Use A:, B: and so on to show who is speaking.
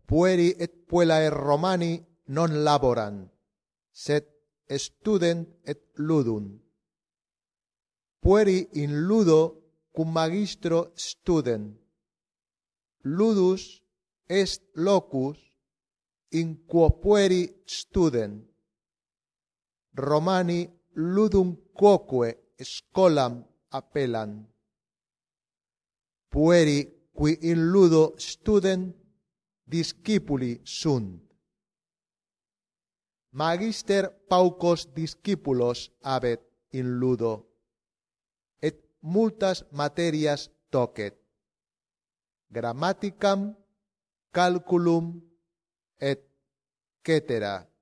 A: pueri et puellae Romani non laborant, sed student et ludum. Pueri in ludo cum magistro student. Ludus est locus in quo pueri student. Romani ludum quoque scholam appellant. Pueri qui in ludo student discipuli sunt. Magister paucos discipulos habet in ludo, et multas materias docet, grammaticam, calculum, et cetera.